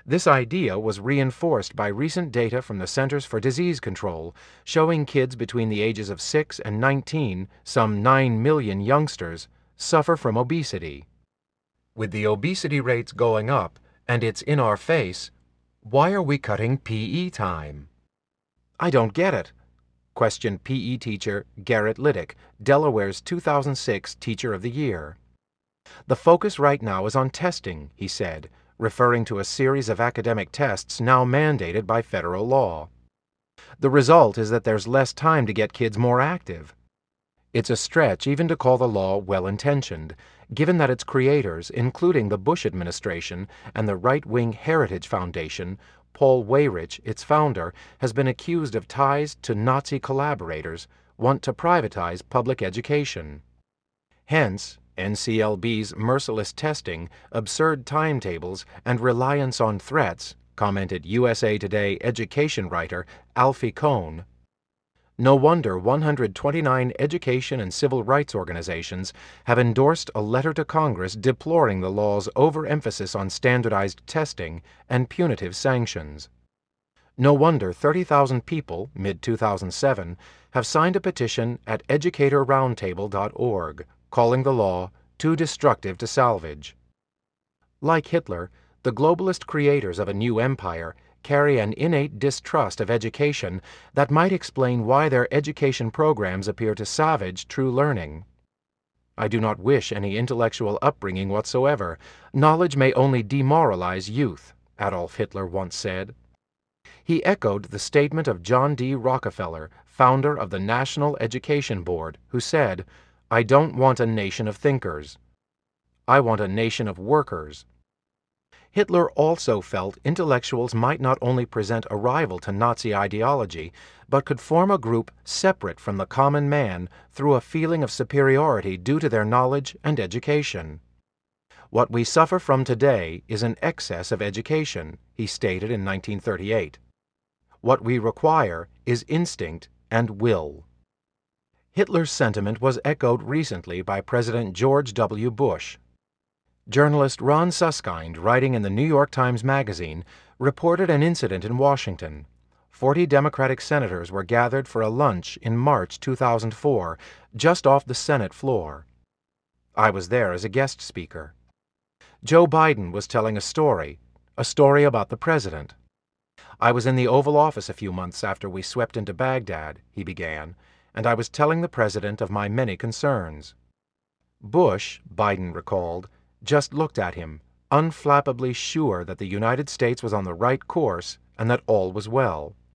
This idea was reinforced by recent data from the Centers for Disease Control, showing kids between the ages of 6 and 19, some 9 million youngsters, suffer from obesity. With the obesity rates going up, and it's in our face, why are we cutting PE time? I don't get it, questioned PE teacher Garrett Liddick, Delaware's 2006 Teacher of the Year. The focus right now is on testing, he said, referring to a series of academic tests now mandated by federal law. The result is that there's less time to get kids more active. It's a stretch even to call the law well-intentioned, given that its creators, including the Bush administration and the right-wing Heritage Foundation, Paul Weyrich, its founder, has been accused of ties to Nazi collaborators, want to privatize public education. Hence, NCLB's merciless testing, absurd timetables, and reliance on threats, commented USA Today education writer Alfie Kohn. No wonder 129 education and civil rights organizations have endorsed a letter to Congress deploring the law's overemphasis on standardized testing and punitive sanctions. No wonder 30,000 people, mid-2007, have signed a petition at educatorroundtable.org, calling the law too destructive to salvage. Like Hitler, the globalist creators of a new empire carry an innate distrust of education that might explain why their education programs appear to savage true learning. I do not wish any intellectual upbringing whatsoever. Knowledge may only demoralize youth, Adolf Hitler once said. He echoed the statement of John D. Rockefeller, founder of the National Education Board, who said, "I don't want a nation of thinkers. I want a nation of workers." Hitler also felt intellectuals might not only present a rival to Nazi ideology, but could form a group separate from the common man through a feeling of superiority due to their knowledge and education. What we suffer from today is an excess of education, he stated in 1938. What we require is instinct and will. Hitler's sentiment was echoed recently by President George W. Bush. Journalist Ron Suskind, writing in the New York Times Magazine, reported an incident in Washington. 40 Democratic senators were gathered for a lunch in March 2004, just off the Senate floor. I was there as a guest speaker. Joe Biden was telling a story about the president. I was in the Oval Office a few months after we swept into Baghdad, he began, and I was telling the president of my many concerns. Bush, Biden recalled, just looked at him, unflappably sure that the United States was on the right course and that all was well.